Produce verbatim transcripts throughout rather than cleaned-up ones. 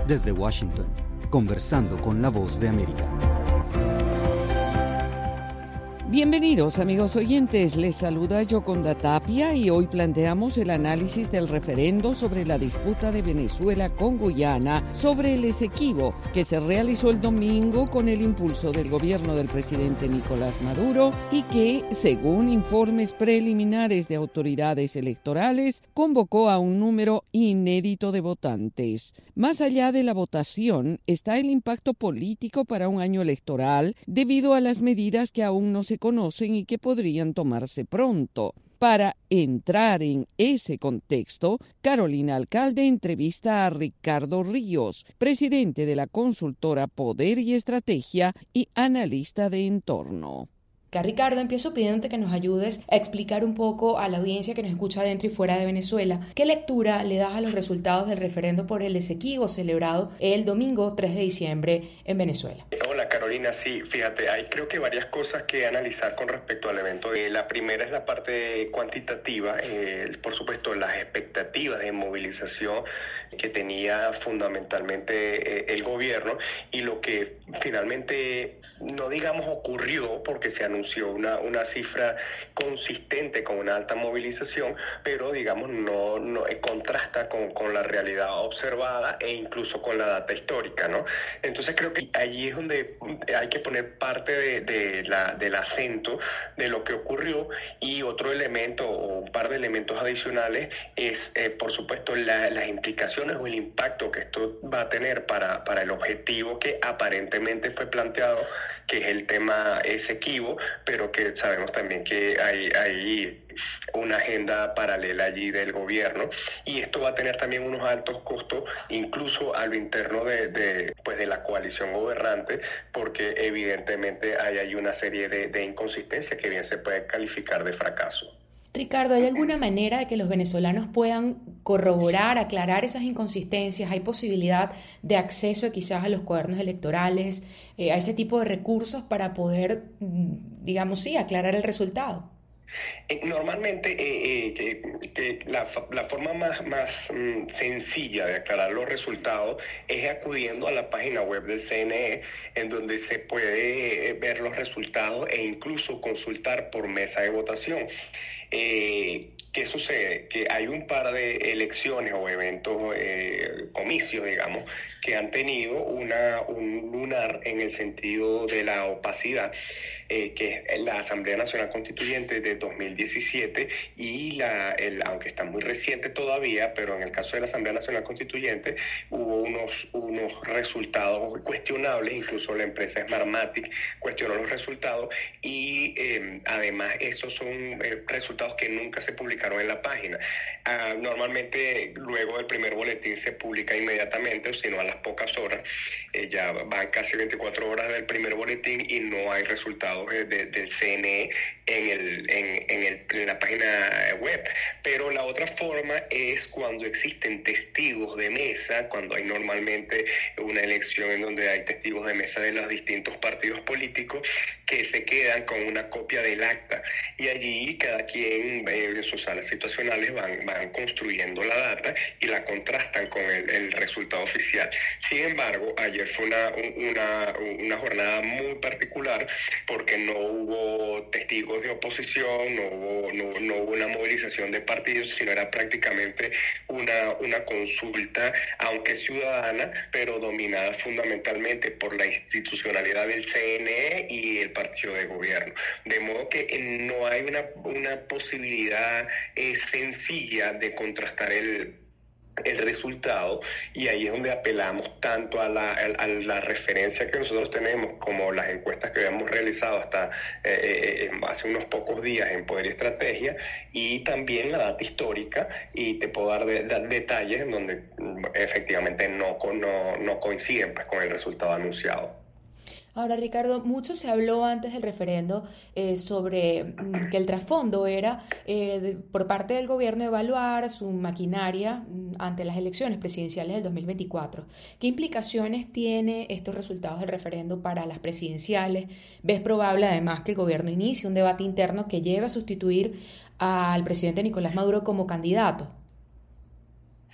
Desde Washington, conversando con la Voz de América. Bienvenidos, amigos oyentes. Les saluda Yoconda Tapia y hoy planteamos el análisis del referendo sobre la disputa de Venezuela con Guyana sobre el Esequibo, que se realizó el domingo con el impulso del gobierno del presidente Nicolás Maduro y que, según informes preliminares de autoridades electorales, convocó a un número inédito de votantes. Más allá de la votación está el impacto político para un año electoral debido a las medidas que aún no se conocen y que podrían tomarse pronto. Para entrar en ese contexto, Carolina Alcalde entrevista a Ricardo Ríos, presidente de la consultora Poder y Estrategia y analista de entorno. Ricardo, empiezo pidiéndote que nos ayudes a explicar un poco a la audiencia que nos escucha dentro y fuera de Venezuela qué lectura le das a los resultados del referendo por el Esequibo celebrado el domingo tres de diciembre en Venezuela. Hola Carolina, sí, fíjate, hay creo que varias cosas que analizar con respecto al evento. Eh, la primera es la parte cuantitativa, eh, por supuesto las expectativas de movilización que tenía fundamentalmente eh, el gobierno y lo que finalmente, no digamos ocurrió porque se anunció Una, una cifra consistente con una alta movilización, pero digamos no, no eh, contrasta con, con la realidad observada e incluso con la data histórica, ¿no? Entonces creo que allí es donde hay que poner parte de, de la, del acento de lo que ocurrió, y otro elemento o un par de elementos adicionales es eh, por supuesto la, las implicaciones o el impacto que esto va a tener para, para el objetivo que aparentemente fue planteado, que es el tema Esequibo, pero que sabemos también que hay, hay una agenda paralela allí del gobierno, y esto va a tener también unos altos costos, incluso a lo interno de, de, pues de la coalición gobernante, porque evidentemente hay, hay una serie de, de inconsistencias que bien se puede calificar de fracaso. Ricardo, ¿hay alguna manera de que los venezolanos puedan corroborar, aclarar esas inconsistencias? ¿Hay posibilidad de acceso quizás a los cuadernos electorales, eh, a ese tipo de recursos para poder, digamos, sí, aclarar el resultado? Normalmente eh, eh, que, que la, la forma más, más mm, sencilla de aclarar los resultados es acudiendo a la página web del C N E, en donde se puede eh, ver los resultados e incluso consultar por mesa de votación. Eh, ¿Qué sucede? Que hay un par de elecciones o eventos, eh, comicios, digamos, que han tenido una, un lunar en el sentido de la opacidad, eh, que es la Asamblea Nacional Constituyente de dos mil diecisiete y la, el, aunque está muy reciente todavía, pero en el caso de la Asamblea Nacional Constituyente hubo unos, unos resultados cuestionables, incluso la empresa Smartmatic cuestionó los resultados y eh, además esos son eh, resultados que nunca se publicaron en la página. Uh, normalmente luego del primer boletín se publica inmediatamente, o si no a las pocas horas, eh, ya van casi veinticuatro horas del primer boletín y no hay resultados de, de, del C N E en, el, en, en, el, en la página web. Pero la otra forma es cuando existen testigos de mesa, cuando hay normalmente una elección en donde hay testigos de mesa de los distintos partidos políticos que se quedan con una copia del acta, y allí cada quien eh, en sus salas situacionales van, van construyendo la data y la contrastan con el, el resultado oficial. Sin embargo, ayer fue una, una, una jornada muy particular porque no hubo testigos de oposición, no hubo, no, no hubo una movilización de partidos, sino era prácticamente una, una consulta, aunque ciudadana, pero dominada fundamentalmente por la institucionalidad del C N E y el partido de gobierno. De modo que no hay una, una posibilidad eh, sencilla de contrastar el el resultado, y ahí es donde apelamos tanto a la, a la referencia que nosotros tenemos como las encuestas que habíamos realizado hasta eh, eh, hace unos pocos días en Poder y Estrategia, y también la data histórica, y te puedo dar de, de, detalles en donde efectivamente no, no, no coinciden pues, con el resultado anunciado. Ahora, Ricardo, mucho se habló antes del referendo eh, sobre mm, que el trasfondo era eh, de, por parte del gobierno evaluar su maquinaria mm, ante las elecciones presidenciales del dos mil veinticuatro. ¿Qué implicaciones tiene estos resultados del referendo para las presidenciales? ¿Ves probable además que el gobierno inicie un debate interno que lleve a sustituir al presidente Nicolás Maduro como candidato?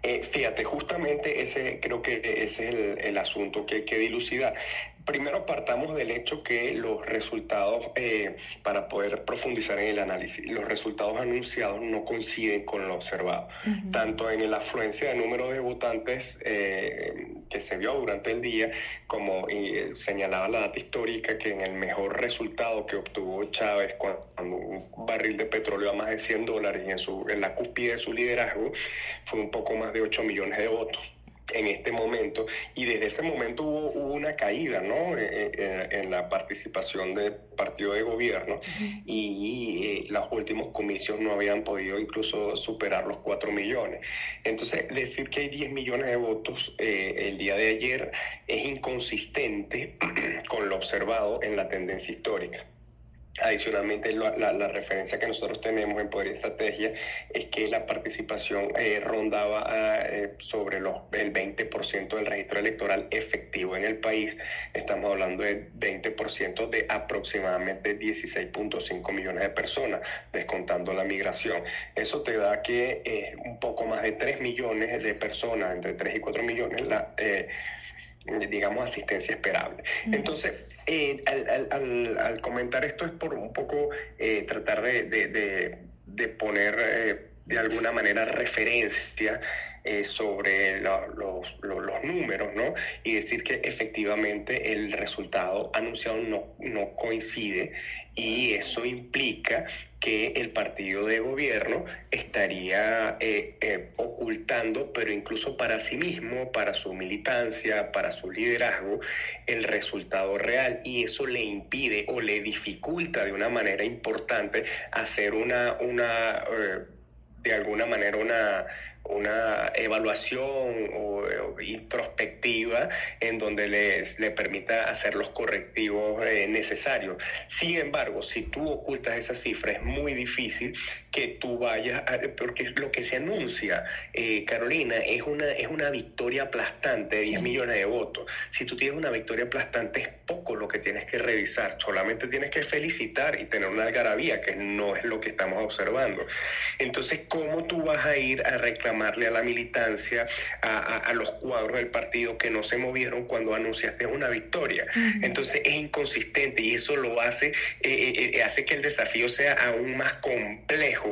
Eh, fíjate, justamente ese creo que ese es el, el asunto que hay que dilucidar. Primero partamos del hecho que los resultados, eh, para poder profundizar en el análisis, los resultados anunciados no coinciden con lo observado. Uh-huh. Tanto en la afluencia de número de votantes eh, que se vio durante el día, como eh, señalaba la data histórica, que en el mejor resultado que obtuvo Chávez cuando un barril de petróleo a más de cien dólares y en, su, en la cúspide de su liderazgo fue un poco más de ocho millones de votos. En este momento, y desde ese momento hubo, hubo una caída, ¿no? en, en, en la participación del partido de gobierno, uh-huh. y eh, los últimos comicios no habían podido incluso superar los cuatro millones. Entonces, decir que hay diez millones de votos eh, el día de ayer es inconsistente con lo observado en la tendencia histórica. Adicionalmente, la, la, la referencia que nosotros tenemos en Poder y Estrategia es que la participación eh, rondaba eh, sobre los, el veinte por ciento del registro electoral efectivo en el país. Estamos hablando de veinte por ciento de aproximadamente dieciséis punto cinco millones de personas, descontando la migración. Eso te da que eh, un poco más de tres millones de personas, entre tres y cuatro millones, la... Eh, digamos, asistencia esperable. Entonces, eh, al, al, al, al comentar esto es por un poco eh, tratar de, de, de, de poner eh, de alguna manera referencia eh, sobre la, los, los, los números, ¿no? Y decir que efectivamente el resultado anunciado no, no coincide, y eso implica que el partido de gobierno estaría eh, eh, ocultando, pero incluso para sí mismo, para su militancia, para su liderazgo, el resultado real, y eso le impide o le dificulta de una manera importante hacer una, una eh, de alguna manera una... una evaluación o, o introspectiva en donde les, le permita hacer los correctivos eh, necesarios. Sin embargo, si tú ocultas esa cifra, es muy difícil que tú vayas a, porque lo que se anuncia, eh, Carolina, es una, es una victoria aplastante de diez sí. millones de votos. Si tú tienes una victoria aplastante, es poco lo que tienes que revisar, solamente tienes que felicitar y tener una algarabía, que no es lo que estamos observando. Entonces, ¿cómo tú vas a ir a reclamarle a la militancia, a, a, a los cuadros del partido que no se movieron cuando anunciaste una victoria? Uh-huh. Entonces es inconsistente, y eso lo hace, eh, eh, hace que el desafío sea aún más complejo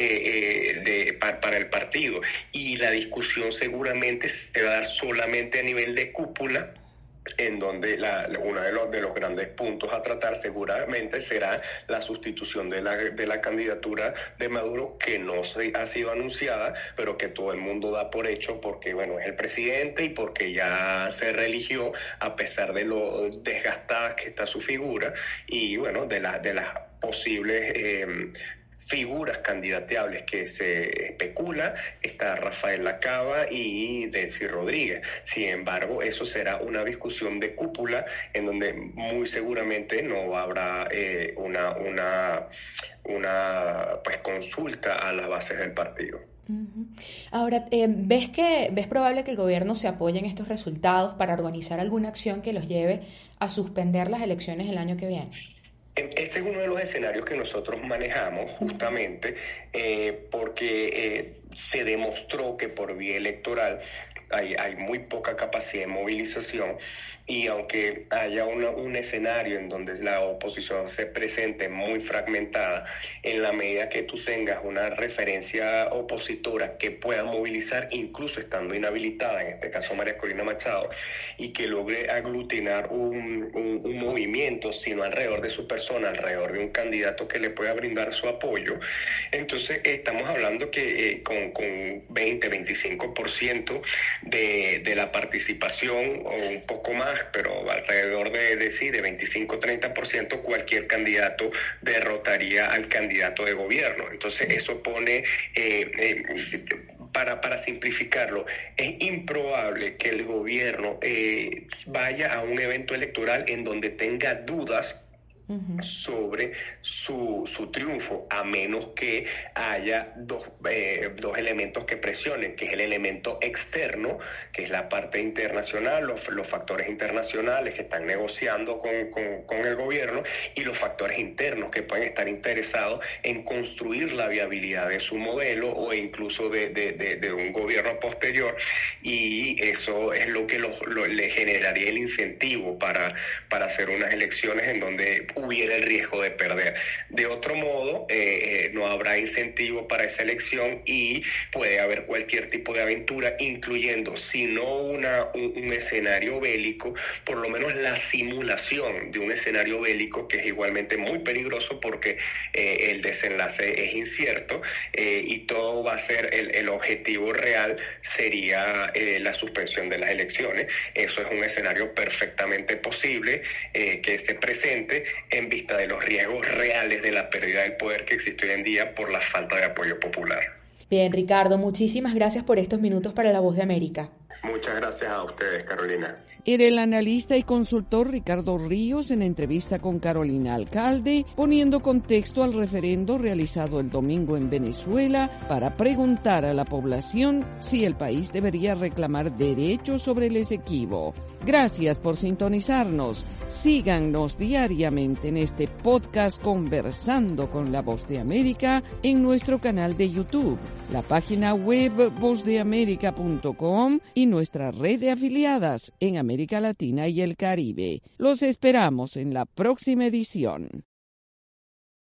eh, eh, de, para, para el partido, y la discusión seguramente se va a dar solamente a nivel de cúpula, en donde la, uno de los, de los grandes puntos a tratar seguramente será la sustitución de la, de la candidatura de Maduro, que no se, ha sido anunciada, pero que todo el mundo da por hecho porque, bueno, es el presidente y porque ya se reeligió, a pesar de lo desgastada que está su figura, y, bueno, de, la, de las posibles... Eh, figuras candidateables que se especula, está Rafael Lacaba y Delcy Rodríguez. Sin embargo, eso será una discusión de cúpula en donde muy seguramente no habrá eh, una, una, una pues, consulta a las bases del partido. Ahora, eh, ¿ves que ves probable que el gobierno se apoye en estos resultados para organizar alguna acción que los lleve a suspender las elecciones el año que viene? Ese es uno de los escenarios que nosotros manejamos justamente eh, porque eh, se demostró que por vía electoral hay, hay muy poca capacidad de movilización, y aunque haya una, un escenario en donde la oposición se presente muy fragmentada, en la medida que tú tengas una referencia opositora que pueda movilizar, incluso estando inhabilitada, en este caso María Corina Machado, y que logre aglutinar un, un, un movimiento, sino alrededor de su persona, alrededor de un candidato que le pueda brindar su apoyo, entonces estamos hablando que eh, con, con veinte, veinticinco por ciento de, de la participación, o un poco más, pero alrededor de, de sí, de veinticinco a treinta por ciento, cualquier candidato derrotaría al candidato de gobierno. Entonces eso pone, eh, eh, para, para simplificarlo, es improbable que el gobierno eh, vaya a un evento electoral en donde tenga dudas uh-huh. sobre su, su triunfo, a menos que haya dos, eh, dos elementos que presionen, que es el elemento externo, que es la parte internacional, los, los factores internacionales que están negociando con, con, con el gobierno, y los factores internos que pueden estar interesados en construir la viabilidad de su modelo o incluso de, de, de, de un gobierno posterior, y eso es lo que lo, lo, le generaría el incentivo para, para hacer unas elecciones en donde hubiera el riesgo de perder. De otro modo, eh, eh, no habrá incentivo para esa elección y puede haber cualquier tipo de aventura, incluyendo, si no una, un, un escenario bélico, por lo menos la simulación de un escenario bélico, que es igualmente muy peligroso porque eh, el desenlace es incierto, eh, y todo va a ser, el, el objetivo real sería eh, la suspensión de las elecciones. Eso es un escenario perfectamente posible eh, que se presente en vista de los riesgos reales de la pérdida del poder que existe hoy en día por la falta de apoyo popular. Bien, Ricardo, muchísimas gracias por estos minutos para La Voz de América. Muchas gracias a ustedes, Carolina. Era el analista y consultor Ricardo Ríos en entrevista con Carolina Alcalde, poniendo contexto al referendo realizado el domingo en Venezuela para preguntar a la población si el país debería reclamar derechos sobre el Esequibo. Gracias por sintonizarnos. Síganos diariamente en este podcast Conversando con la Voz de América en nuestro canal de YouTube, la página web voz de américa punto com y nuestra red de afiliadas en América Latina y el Caribe. Los esperamos en la próxima edición.